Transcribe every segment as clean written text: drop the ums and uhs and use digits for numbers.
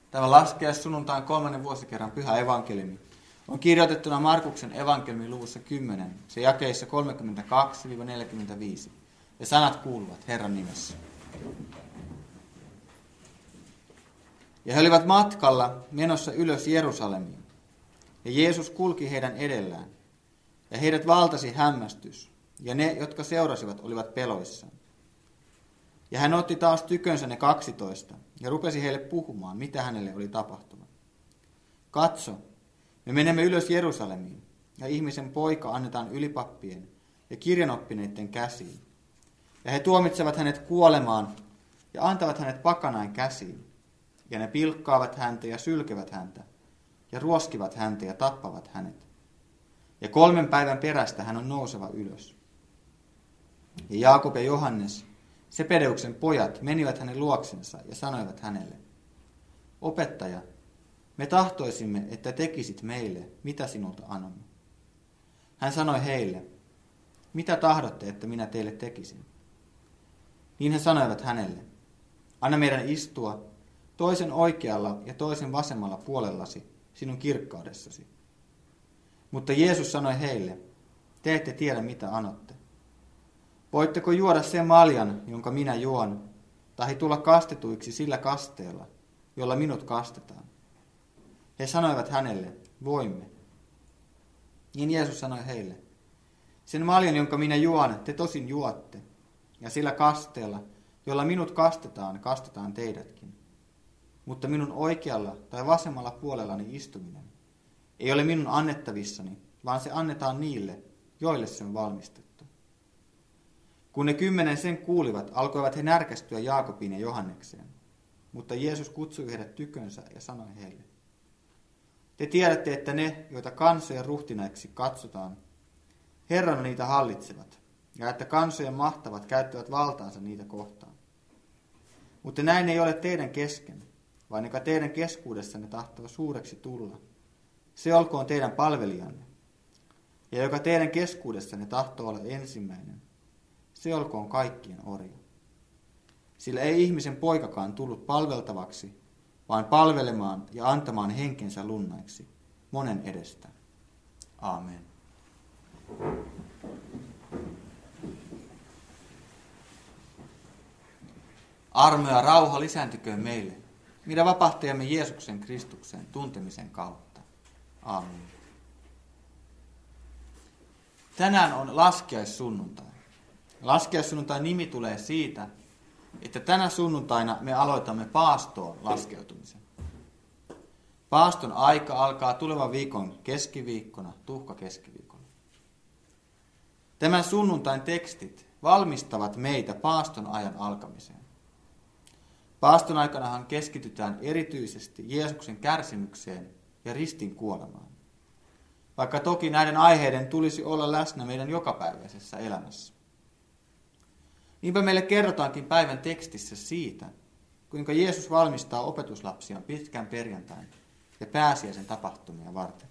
Tämä laskiaissunnuntain 3. vuosikerran pyhä evankeliumi on kirjoitettuna Markuksen evankeliumin luvussa 10, se jakeissa 32-45. Ja sanat kuuluvat Herran nimessä. Ja he olivat matkalla menossa ylös Jerusalemiin. Ja Jeesus kulki heidän edellään. Ja heidät valtasi hämmästys. Ja ne, jotka seurasivat, olivat peloissaan. Ja hän otti taas tykönsä ne 12 ja rupesi heille puhumaan, mitä hänelle oli tapahtunut. Katso, me menemme ylös Jerusalemiin, ja ihmisen poika annetaan ylipappien ja kirjanoppineiden käsiin. Ja he tuomitsevat hänet kuolemaan ja antavat hänet pakanain käsiin. Ja ne pilkkaavat häntä ja sylkevät häntä, ja ruoskivat häntä ja tappavat hänet. Ja 3 päivän perästä hän on nouseva ylös. Ja Jaakob ja Johannes, Sebedeuksen pojat, menivät hänen luoksensa ja sanoivat hänelle, Opettaja, me tahtoisimme, että tekisit meille, mitä sinulta anomme. Hän sanoi heille, mitä tahdotte, että minä teille tekisin? Niin he sanoivat hänelle, anna meidän istua toisen oikealla ja toisen vasemmalla puolellasi sinun kirkkaudessasi. Mutta Jeesus sanoi heille, te ette tiedä mitä anotte. Voitteko juoda sen maljan, jonka minä juon, tai tulla kastetuiksi sillä kasteella, jolla minut kastetaan? He sanoivat hänelle, voimme. Niin Jeesus sanoi heille, sen maljan, jonka minä juon, te tosin juotte, ja sillä kasteella, jolla minut kastetaan, kastetaan teidätkin. Mutta minun oikealla tai vasemmalla puolellani istuminen ei ole minun annettavissani, vaan se annetaan niille, joille se on valmistettu. Kun ne 10 sen kuulivat, alkoivat he närkästyä Jaakobiin ja Johannekseen. Mutta Jeesus kutsui heidät tykönsä ja sanoi heille, te tiedätte, että ne, joita kansojen ruhtinaiksi katsotaan, Herran niitä hallitsevat, ja että kansojen mahtavat käyttävät valtaansa niitä kohtaan. Mutta näin ei ole teidän kesken, vaan joka teidän keskuudessanne tahtoo suureksi tulla, se olkoon teidän palvelijanne. Ja joka teidän keskuudessanne tahtoo olla ensimmäinen, se olkoon kaikkien orja. Sillä ei ihmisen poikakaan tullut palveltavaksi, vaan palvelemaan ja antamaan henkensä lunnaiksi monen edestä. Aamen. Armo ja rauha lisääntyköön meille, meidän vapahtajamme Jeesuksen Kristuksen tuntemisen kautta. Aamen. Tänään on laskiaissunnuntai. Laskiaissunnuntain nimi tulee siitä, että tänä sunnuntaina me aloitamme paastoon laskeutumisen. Paaston aika alkaa tulevan viikon keskiviikkona, tuhkakeskiviikkona. Tämän sunnuntain tekstit valmistavat meitä paaston ajan alkamiseen. Paaston aikanahan keskitytään erityisesti Jeesuksen kärsimykseen ja ristin kuolemaan. Vaikka toki näiden aiheiden tulisi olla läsnä meidän jokapäiväisessä elämässä. Niinpä meille kerrotaankin päivän tekstissä siitä, kuinka Jeesus valmistaa opetuslapsiaan pitkän perjantain ja pääsiäisen tapahtumia varten.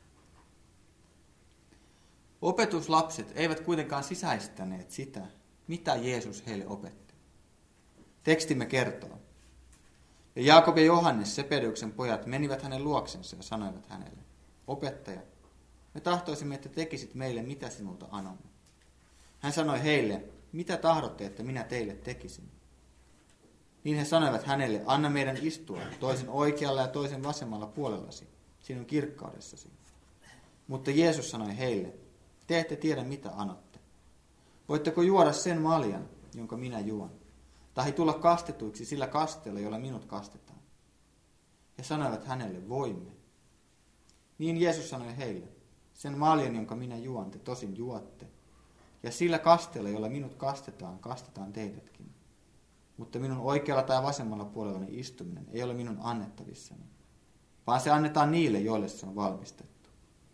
Opetuslapset eivät kuitenkaan sisäistäneet sitä, mitä Jeesus heille opetti. Tekstimme kertoo. Ja Jaakob ja Johannes, Sebedeuksen pojat, menivät hänen luoksensa ja sanoivat hänelle, Opettaja, me tahtoisimme, että tekisit meille, mitä sinulta anomme. Hän sanoi heille, mitä tahdotte, että minä teille tekisin? Niin he sanoivat hänelle, anna meidän istua toisen oikealla ja toisen vasemmalla puolellasi, sinun kirkkaudessasi. Mutta Jeesus sanoi heille, te ette tiedä mitä anotte. Voitteko juoda sen maljan, jonka minä juon, tai tulla kastetuiksi sillä kasteella, jolla minut kastetaan? He sanoivat hänelle, voimme. Niin Jeesus sanoi heille, sen maljan, jonka minä juon, te tosin juotte, ja sillä kasteella, jolla minut kastetaan, kastetaan teidätkin. Mutta minun oikealla tai vasemmalla puolellani istuminen ei ole minun annettavissani, vaan se annetaan niille, joille se on valmistettu.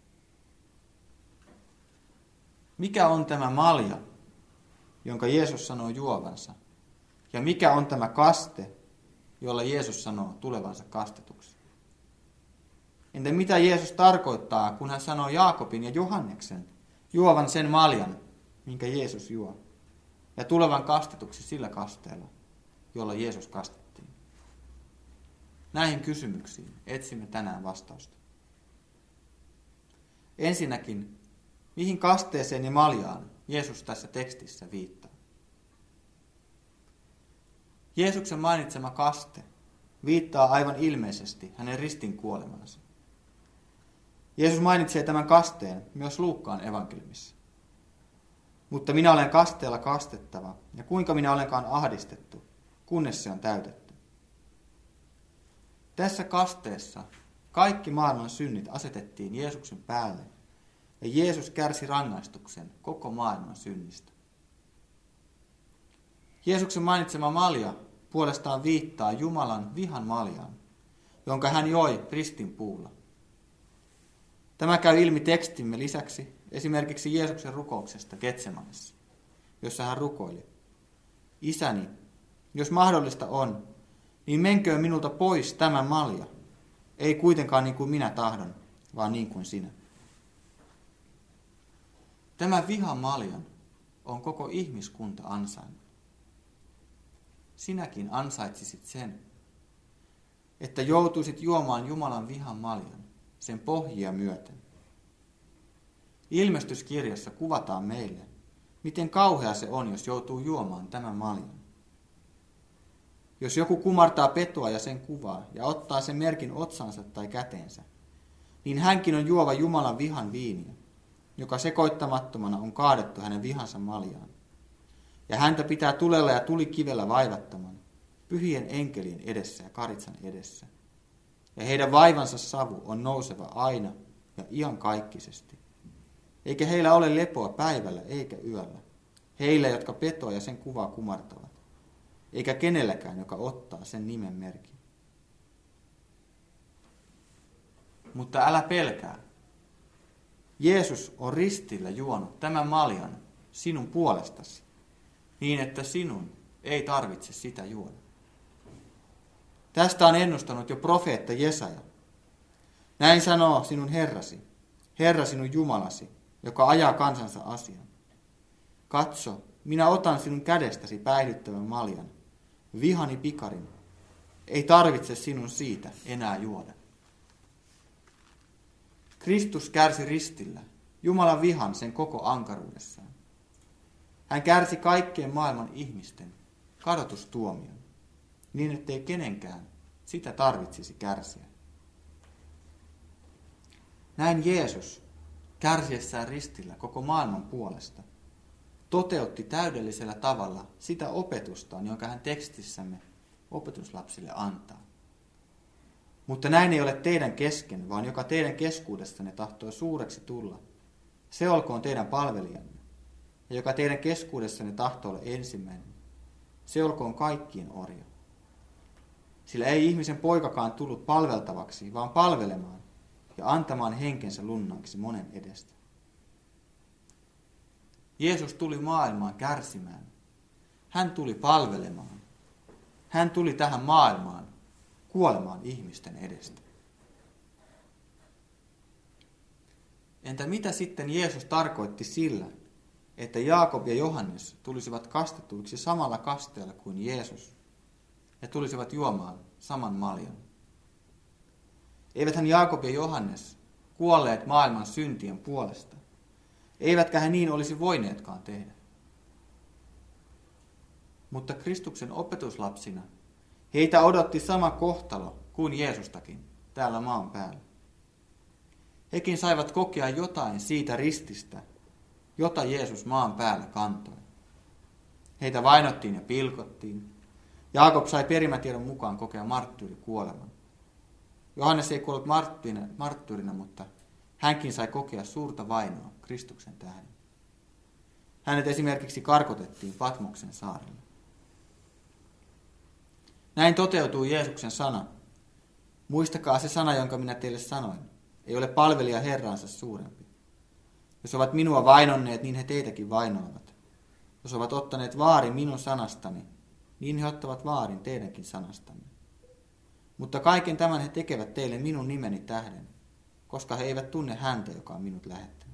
Mikä on tämä malja, jonka Jeesus sanoo juovansa? Ja mikä on tämä kaste, jolla Jeesus sanoo tulevansa kastetuksi? Entä mitä Jeesus tarkoittaa, kun hän sanoo Jaakobin ja Johanneksen juovan sen maljan, minkä Jeesus juo, ja tulevan kastetuksi sillä kasteella, jolla Jeesus kastettiin? Näihin kysymyksiin etsimme tänään vastausta. Ensinnäkin, mihin kasteeseen ja maljaan Jeesus tässä tekstissä viittaa? Jeesuksen mainitsema kaste viittaa aivan ilmeisesti hänen ristin kuolemaansa. Jeesus mainitsee tämän kasteen myös Luukkaan evankeliumissa. Mutta minä olen kasteella kastettava, ja kuinka minä olenkaan ahdistettu, kunnes se on täytetty. Tässä kasteessa kaikki maailman synnit asetettiin Jeesuksen päälle, ja Jeesus kärsi rangaistuksen koko maailman synnistä. Jeesuksen mainitsema malja puolestaan viittaa Jumalan vihan maljaan, jonka hän joi ristin puulla. Tämä käy ilmi tekstimme lisäksi esimerkiksi Jeesuksen rukouksesta Getsemanessa, jossa hän rukoili: Isäni, jos mahdollista on, niin menköön minulta pois tämä malja, ei kuitenkaan niin kuin minä tahdon, vaan niin kuin sinä. Tämä vihan maljan on koko ihmiskunta ansainnut. Sinäkin ansaitsisit sen, että joutuisit juomaan Jumalan vihan maljan, sen pohjia myöten. Ilmestyskirjassa kuvataan meille, miten kauhea se on, jos joutuu juomaan tämän maljan. Jos joku kumartaa petoa ja sen kuvaa ja ottaa sen merkin otsansa tai käteensä, niin hänkin on juova Jumalan vihan viiniä, joka sekoittamattomana on kaadettu hänen vihansa maljaan. Ja häntä pitää tulella ja tulikivellä vaivattaman, pyhien enkelien edessä ja karitsan edessä. Ja heidän vaivansa savu on nouseva aina ja iankaikkisesti. Eikä heillä ole lepoa päivällä eikä yöllä, heillä, jotka petoa ja sen kuvaa kumartavat, eikä kenelläkään, joka ottaa sen nimen merkin. Mutta älä pelkää. Jeesus on ristillä juonut tämän maljan sinun puolestasi, niin että sinun ei tarvitse sitä juoda. Tästä on ennustanut jo profeetta Jesaja. Näin sanoo sinun Herrasi, Herra sinun Jumalasi, joka ajaa kansansa asian. Katso, minä otan sinun kädestäsi päihdyttävän maljan, vihani pikarin. Ei tarvitse sinun siitä enää juoda. Kristus kärsi ristillä, Jumalan vihan sen koko ankaruudessaan. Hän kärsi kaikkien maailman ihmisten kadotustuomion, niin ettei kenenkään sitä tarvitsisi kärsiä. Näin Jeesus, kärsiessään ristillä koko maailman puolesta, toteutti täydellisellä tavalla sitä opetustaan, jonka hän tekstissämme opetuslapsille antaa. Mutta näin ei ole teidän kesken, vaan joka teidän keskuudessanne tahtoo suureksi tulla, se olkoon teidän palvelijanne. Ja joka teidän keskuudessanne tahtoo olla ensimmäinen, se olkoon kaikkien orja. Sillä ei ihmisen poikakaan tullut palveltavaksi, vaan palvelemaan ja antamaan henkensä lunnaiksi monen edestä. Jeesus tuli maailmaan kärsimään. Hän tuli palvelemaan. Hän tuli tähän maailmaan kuolemaan ihmisten edestä. Entä mitä sitten Jeesus tarkoitti sillä, että Jaakob ja Johannes tulisivat kastetuiksi samalla kasteella kuin Jeesus ja tulisivat juomaan saman maljan? Eiväthän Jaakob ja Johannes kuolleet maailman syntien puolesta, eivätkä he niin olisi voineetkaan tehdä. Mutta Kristuksen opetuslapsina heitä odotti sama kohtalo kuin Jeesustakin täällä maan päällä. Hekin saivat kokea jotain siitä rististä, jota Jeesus maan päällä kantoi. Heitä vainottiin ja pilkottiin. Jaakob sai perimätiedon mukaan kokea marttyyrikuoleman. Johannes ei kuollut marttyyrina, mutta hänkin sai kokea suurta vainoa Kristuksen tähden. Hänet esimerkiksi karkotettiin Patmoksen saarelle. Näin toteutuu Jeesuksen sana. Muistakaa se sana, jonka minä teille sanoin. Ei ole palvelija Herransa suurempi. Jos ovat minua vainonneet, niin he teitäkin vainoavat. Jos ovat ottaneet vaarin minun sanastani, niin he ottavat vaarin teidänkin sanastanne. Mutta kaiken tämän he tekevät teille minun nimeni tähden, koska he eivät tunne häntä, joka on minut lähettänyt.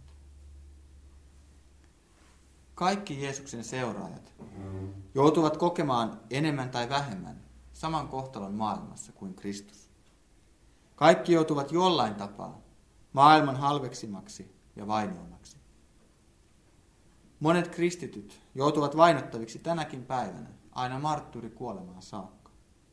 Kaikki Jeesuksen seuraajat joutuvat kokemaan enemmän tai vähemmän saman kohtalon maailmassa kuin Kristus. Kaikki joutuvat jollain tapaa maailman halveksimaksi ja vainoamaksi. Monet kristityt joutuvat vainottaviksi tänäkin päivänä, aina marttyrikuolemaan saakka.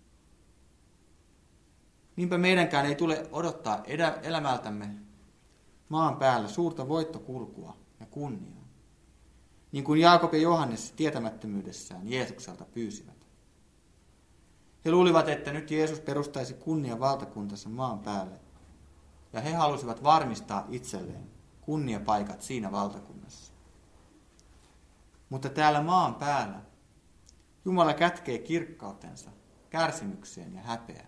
Niinpä meidänkään ei tule odottaa elämältämme maan päällä suurta voittokulkua ja kunniaa, niin kuin Jaakob ja Johannes tietämättömyydessään Jeesukselta pyysivät. He luulivat, että nyt Jeesus perustaisi kunnian valtakuntansa maan päälle, ja he halusivat varmistaa itselleen kunniapaikat siinä valtakunnassa. Mutta täällä maan päällä Jumala kätkee kirkkautensa kärsimykseen ja häpeään.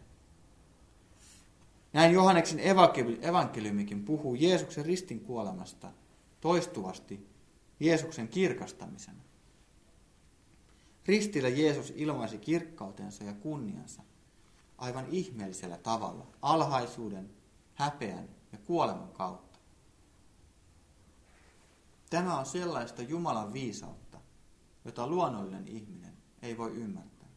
Näin Johanneksen evankeliumikin puhuu Jeesuksen ristin kuolemasta toistuvasti Jeesuksen kirkastamisena. Ristillä Jeesus ilmaisi kirkkautensa ja kunniansa aivan ihmeellisellä tavalla, alhaisuuden, häpeän ja kuoleman kautta. Tämä on sellaista Jumalan viisautta, jota luonnollinen ihminen ei voi ymmärtää.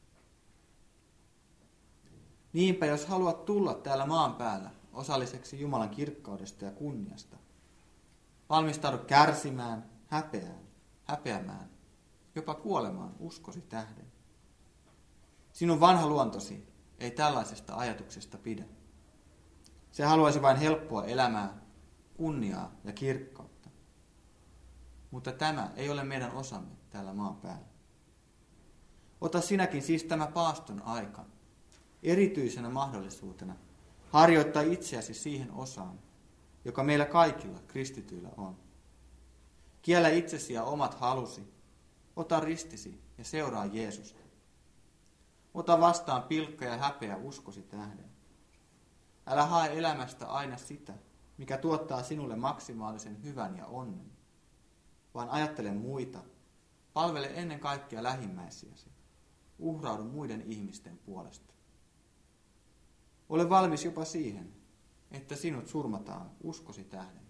Niinpä jos haluat tulla täällä maan päällä osalliseksi Jumalan kirkkaudesta ja kunniasta, valmistaudu kärsimään, häpeämään, jopa kuolemaan uskosi tähden. Sinun vanha luontosi ei tällaisesta ajatuksesta pidä. Se haluaisi vain helppoa elämää, kunniaa ja kirkkautta. Mutta tämä ei ole meidän osamme täällä maan päällä. Ota sinäkin siis tämä paaston aika erityisenä mahdollisuutena harjoittaa itseäsi siihen osaan, joka meillä kaikilla kristityillä on. Kiellä itsesi ja omat halusi, ota ristisi ja seuraa Jeesusta. Ota vastaan pilkka ja häpeä uskosi tähden. Älä hae elämästä aina sitä, mikä tuottaa sinulle maksimaalisen hyvän ja onnen, vaan ajattele muita, palvele ennen kaikkea lähimmäisiäsi, uhraudu muiden ihmisten puolesta. Ole valmis jopa siihen, että sinut surmataan uskosi tähden.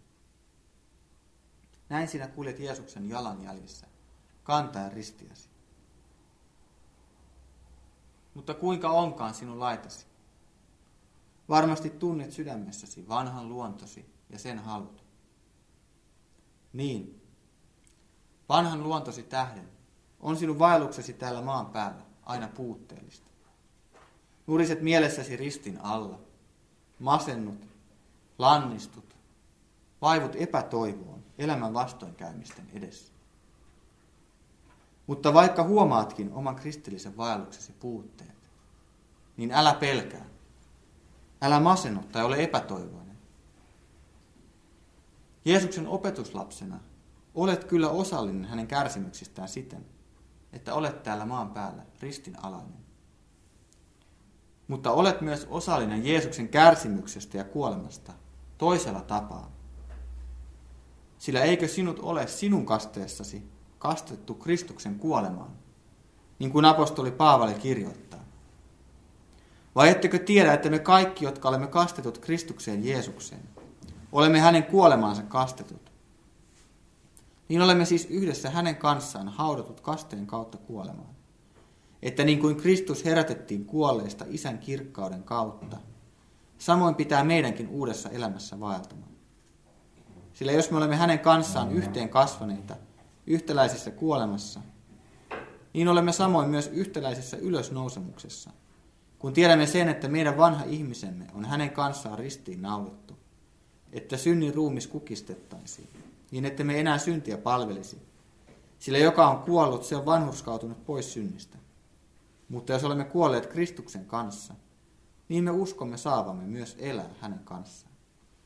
Näin sinä kuljet Jeesuksen jalanjäljissä, kantaen ristiäsi. Mutta kuinka onkaan sinun laitasi? Varmasti tunnet sydämessäsi vanhan luontosi ja sen halut. Niin, vanhan luontosi tähden on sinun vaelluksesi täällä maan päällä aina puutteellista. Nuriset mielessäsi ristin alla, masennut, lannistut, vaivut epätoivoon elämän vastoinkäymisten edessä. Mutta vaikka huomaatkin oman kristillisen vaelluksesi puutteet, niin älä pelkää. Älä masennu tai ole epätoivoinen. Jeesuksen opetuslapsena olet kyllä osallinen hänen kärsimyksistään siten, että olet täällä maan päällä ristin alainen. Mutta olet myös osallinen Jeesuksen kärsimyksestä ja kuolemasta toisella tapaa. Sillä eikö sinut ole sinun kasteessasi kastettu Kristuksen kuolemaan, niin kuin apostoli Paavali kirjoittaa? Vai ettekö tiedä, että me kaikki, jotka olemme kastetut Kristukseen Jeesukseen, olemme hänen kuolemaansa kastetut? Niin olemme siis yhdessä hänen kanssaan haudatut kasteen kautta kuolemaan. Että niin kuin Kristus herätettiin kuolleista Isän kirkkauden kautta, samoin pitää meidänkin uudessa elämässä vaeltamaan. Sillä jos me olemme hänen kanssaan yhteen kasvaneita yhtäläisessä kuolemassa, niin olemme samoin myös yhtäläisessä ylösnousemuksessa, kun tiedämme sen, että meidän vanha ihmisemme on hänen kanssaan ristiin naulittu, että synnin ruumis kukistettaisiin, niin että me enää syntiä palvelisi. Sillä joka on kuollut, se on vanhurskautunut pois synnistä. Mutta jos olemme kuolleet Kristuksen kanssa, niin me uskomme saavamme myös elää hänen kanssaan.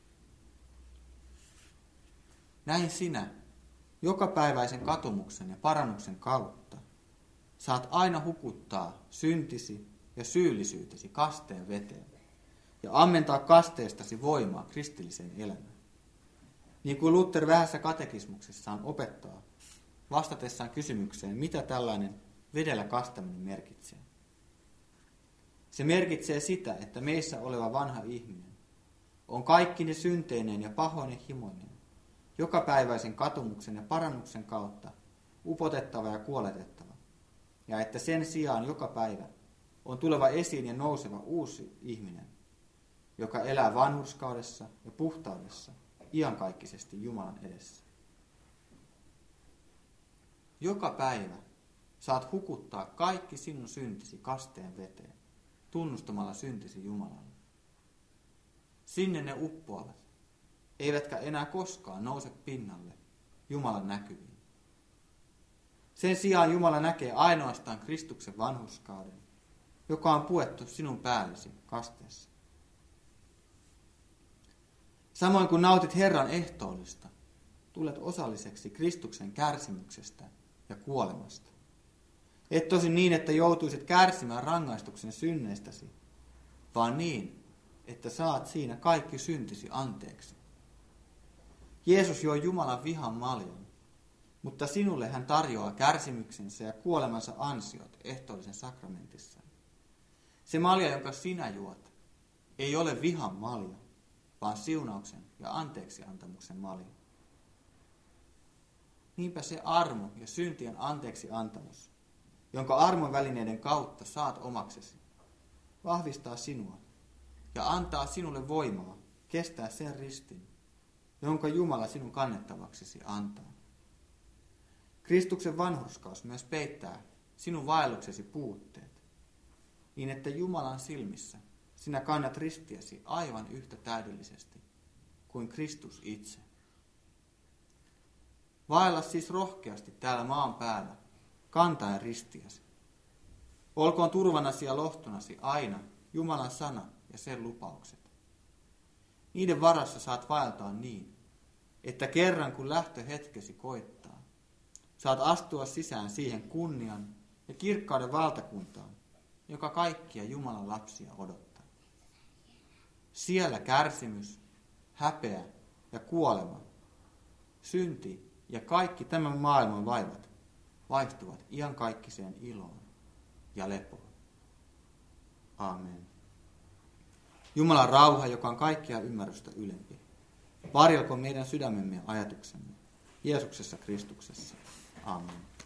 Näin sinä, jokapäiväisen katumuksen ja parannuksen kautta, saat aina hukuttaa syntisi ja syyllisyytesi kasteen veteen ja ammentaa kasteestasi voimaa kristilliseen elämään. Niin kuin Luther vähässä katekismuksessaan opettaa, vastatessaan kysymykseen, mitä tällainen vedellä kastaminen merkitsee. Se merkitsee sitä, että meissä oleva vanha ihminen on kaikkine synteineen ja pahoinen himoineen, jokapäiväisen katumuksen ja parannuksen kautta upotettava ja kuoletettava, ja että sen sijaan joka päivä on tuleva esiin ja nouseva uusi ihminen, joka elää vanhurskaudessa ja puhtaudessa iankaikkisesti Jumalan edessä. Joka päivä saat hukuttaa kaikki sinun syntisi kasteen veteen, tunnustamalla syntisi Jumalalle. Sinne ne uppoavat, eivätkä enää koskaan nouse pinnalle Jumalan näkyviin. Sen sijaan Jumala näkee ainoastaan Kristuksen vanhurskauden, joka on puettu sinun päällesi kasteessa. Samoin kun nautit Herran ehtoollista, tulet osalliseksi Kristuksen kärsimyksestä ja kuolemasta. Et tosin niin, että joutuisit kärsimään rangaistuksen synneistäsi, vaan niin, että saat siinä kaikki syntisi anteeksi. Jeesus joi Jumalan vihan maljan, mutta sinulle hän tarjoaa kärsimyksensä ja kuolemansa ansiot ehtoollisen sakramentissa. Se malja, jonka sinä juot, ei ole vihan malja, vaan siunauksen ja anteeksiantamuksen malja. Niinpä se armo ja syntien anteeksiantamus, jonka armon välineiden kautta saat omaksesi, vahvistaa sinua ja antaa sinulle voimaa kestää sen ristin, jonka Jumala sinun kannettavaksesi antaa. Kristuksen vanhurskaus myös peittää sinun vaelluksesi puutteet, niin että Jumalan silmissä sinä kannat ristiäsi aivan yhtä täydellisesti kuin Kristus itse. Vaella siis rohkeasti täällä maan päällä, kantaen ristiäsi. Olkoon turvanasi ja lohtunasi aina Jumalan sana ja sen lupaukset. Niiden varassa saat vaeltaa niin, että kerran kun lähtöhetkesi koittaa, saat astua sisään siihen kunnian ja kirkkauden valtakuntaan, joka kaikkia Jumalan lapsia odottaa. Siellä kärsimys, häpeä ja kuolema, synti ja kaikki tämän maailman vaivat vaihtuvat iankaikkiseen iloon ja lepoon. Aamen. Jumalan rauha, joka on kaikkia ymmärrystä ylempi, varjelkoon meidän sydämemme ja ajatuksemme Jeesuksessa Kristuksessa. Aamen.